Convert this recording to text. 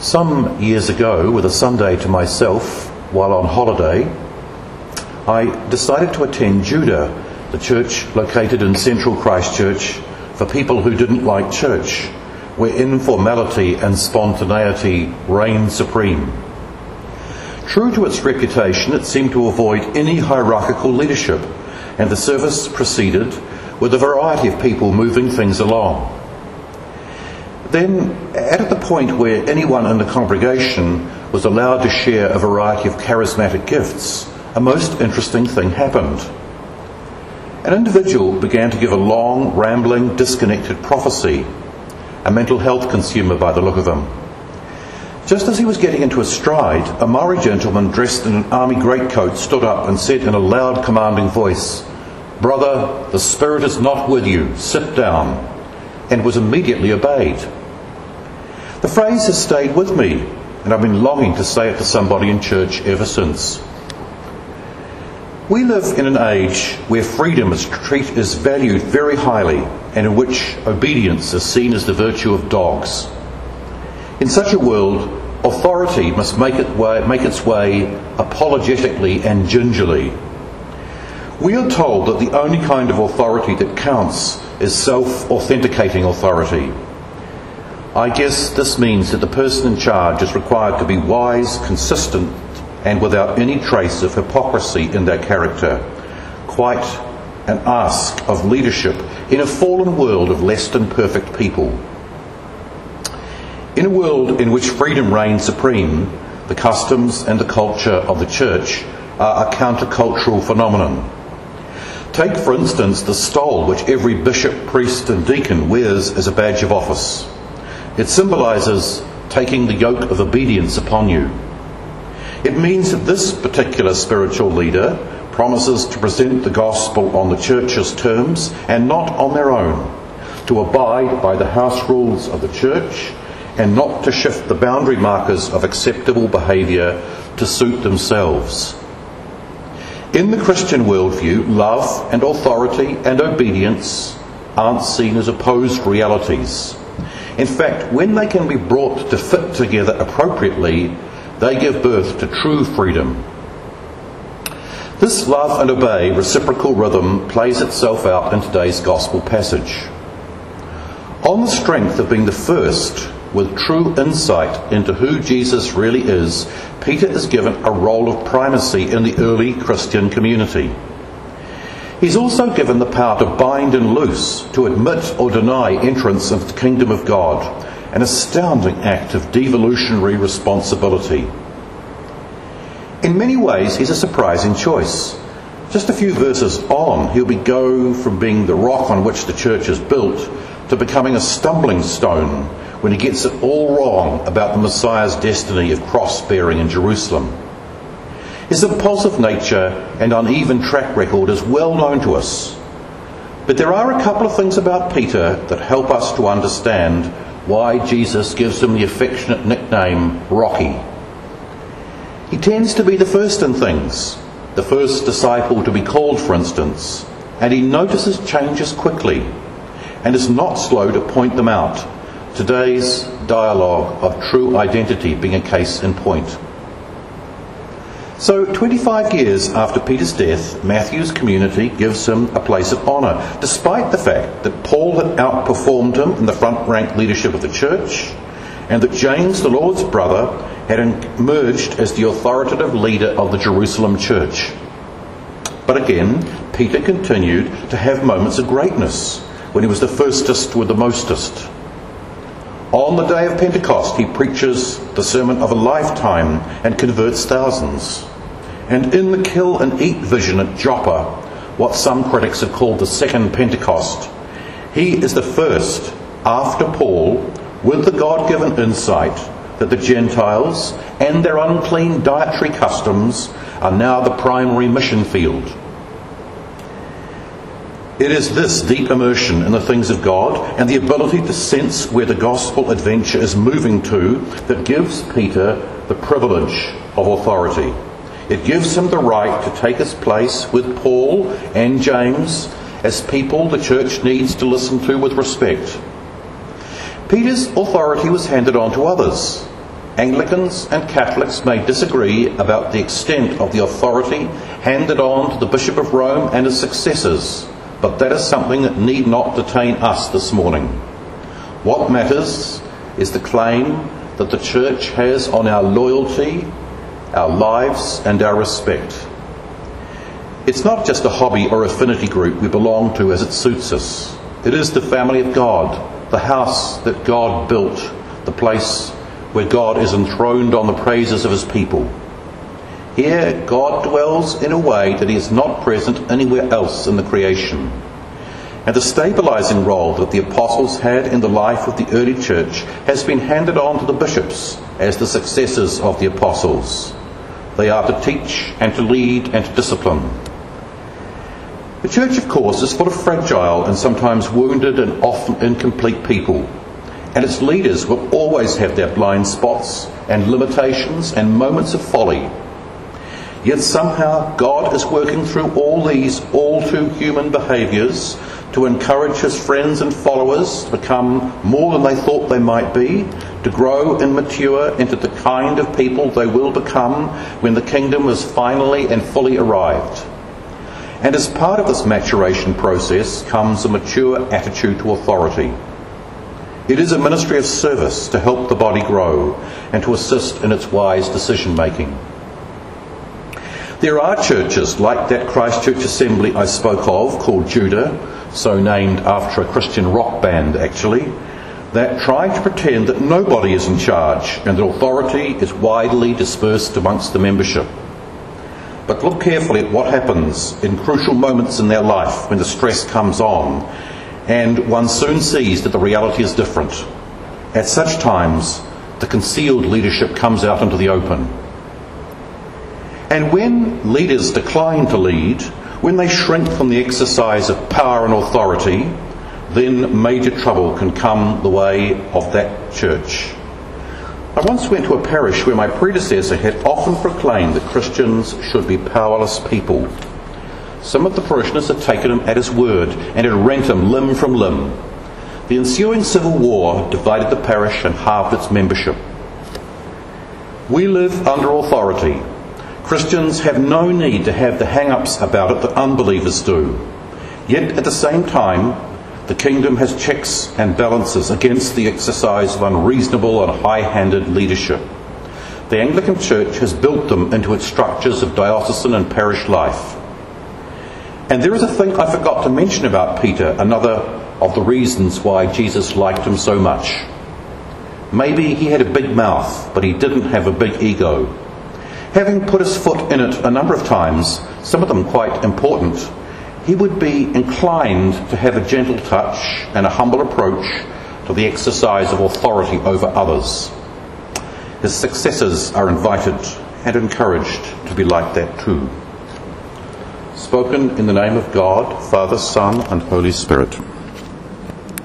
Some years ago, with a Sunday to myself while on holiday, I decided to attend Judah, the church located in central Christchurch for people who didn't like church, where informality and spontaneity reigned supreme. True to its reputation, it seemed to avoid any hierarchical leadership, and the service proceeded with a variety of people moving things along. Then, at the point where anyone in the congregation was allowed to share a variety of charismatic gifts, a most interesting thing happened. An individual began to give a long, rambling, disconnected prophecy, a mental health consumer by the look of him. Just as he was getting into a stride, a Maori gentleman dressed in an army greatcoat stood up and said in a loud, commanding voice, "Brother, the Spirit is not with you, sit down," and was immediately obeyed. The phrase has stayed with me, and I've been longing to say it to somebody in church ever since. We live in an age where freedom is valued very highly, and in which obedience is seen as the virtue of dogs. In such a world, authority must make its way apologetically and gingerly. We are told that the only kind of authority that counts is self-authenticating authority. I guess this means that the person in charge is required to be wise, consistent, and without any trace of hypocrisy in their character. Quite an ask of leadership in a fallen world of less than perfect people. In a world in which freedom reigns supreme, the customs and the culture of the church are a countercultural phenomenon. Take, for instance, the stole which every bishop, priest and deacon wears as a badge of office. It symbolises taking the yoke of obedience upon you. It means that this particular spiritual leader promises to present the gospel on the church's terms and not on their own, to abide by the house rules of the church and not to shift the boundary markers of acceptable behaviour to suit themselves. In the Christian worldview, love and authority and obedience aren't seen as opposed realities. In fact, when they can be brought to fit together appropriately, they give birth to true freedom. This love and obey reciprocal rhythm plays itself out in today's gospel passage. On the strength of being the first with true insight into who Jesus really is, Peter is given a role of primacy in the early Christian community. He's also given the power to bind and loose, to admit or deny entrance into the kingdom of God, an astounding act of devolutionary responsibility. In many ways, he's a surprising choice. Just a few verses on, he'll go from being the rock on which the church is built to becoming a stumbling stone when he gets it all wrong about the Messiah's destiny of cross-bearing in Jerusalem. His impulsive nature and uneven track record is well known to us. But there are a couple of things about Peter that help us to understand why Jesus gives him the affectionate nickname Rocky. He tends to be the first in things, the first disciple to be called, for instance, and he notices changes quickly and is not slow to point them out. Today's dialogue of true identity being a case in point. So 25 years after Peter's death, Matthew's community gives him a place of honour, despite the fact that Paul had outperformed him in the front-rank leadership of the church, and that James, the Lord's brother, had emerged as the authoritative leader of the Jerusalem church. But again, Peter continued to have moments of greatness when he was the firstest with the mostest. On the day of Pentecost, he preaches the sermon of a lifetime and converts thousands. And in the kill and eat vision at Joppa, what some critics have called the second Pentecost, he is the first, after Paul, with the God-given insight that the Gentiles and their unclean dietary customs are now the primary mission field. It is this deep immersion in the things of God and the ability to sense where the gospel adventure is moving to that gives Peter the privilege of authority. It gives him the right to take his place with Paul and James as people the church needs to listen to with respect. Peter's authority was handed on to others. Anglicans and Catholics may disagree about the extent of the authority handed on to the Bishop of Rome and his successors, but that is something that need not detain us this morning. What matters is the claim that the Church has on our loyalty, our lives and our respect. It's not just a hobby or affinity group we belong to as it suits us. It is the family of God, the house that God built, the place where God is enthroned on the praises of his people. Here, God dwells in a way that he is not present anywhere else in the creation. And the stabilising role that the apostles had in the life of the early church has been handed on to the bishops as the successors of the apostles. They are to teach and to lead and to discipline. The church, of course, is full of fragile and sometimes wounded and often incomplete people, and its leaders will always have their blind spots and limitations and moments of folly. Yet somehow God is working through all these all too human behaviours to encourage his friends and followers to become more than they thought they might be, to grow and mature into the kind of people they will become when the kingdom is finally and fully arrived. And as part of this maturation process comes a mature attitude to authority. It is a ministry of service to help the body grow and to assist in its wise decision making. There are churches like that Christchurch Assembly I spoke of, called Judah, so named after a Christian rock band actually, that try to pretend that nobody is in charge and that authority is widely dispersed amongst the membership. But look carefully at what happens in crucial moments in their life when the stress comes on, and one soon sees that the reality is different. At such times, the concealed leadership comes out into the open. And when leaders decline to lead, when they shrink from the exercise of power and authority, then major trouble can come the way of that church. I once went to a parish where my predecessor had often proclaimed that Christians should be powerless people. Some of the parishioners had taken him at his word and had rent him limb from limb. The ensuing civil war divided the parish and halved its membership. We live under authority. Christians have no need to have the hang-ups about it that unbelievers do. Yet at the same time, the kingdom has checks and balances against the exercise of unreasonable and high-handed leadership. The Anglican Church has built them into its structures of diocesan and parish life. And there is a thing I forgot to mention about Peter, another of the reasons why Jesus liked him so much. Maybe he had a big mouth, but he didn't have a big ego. Having put his foot in it a number of times, some of them quite important, he would be inclined to have a gentle touch and a humble approach to the exercise of authority over others. His successors are invited and encouraged to be like that too. Spoken in the name of God, Father, Son, and Holy Spirit.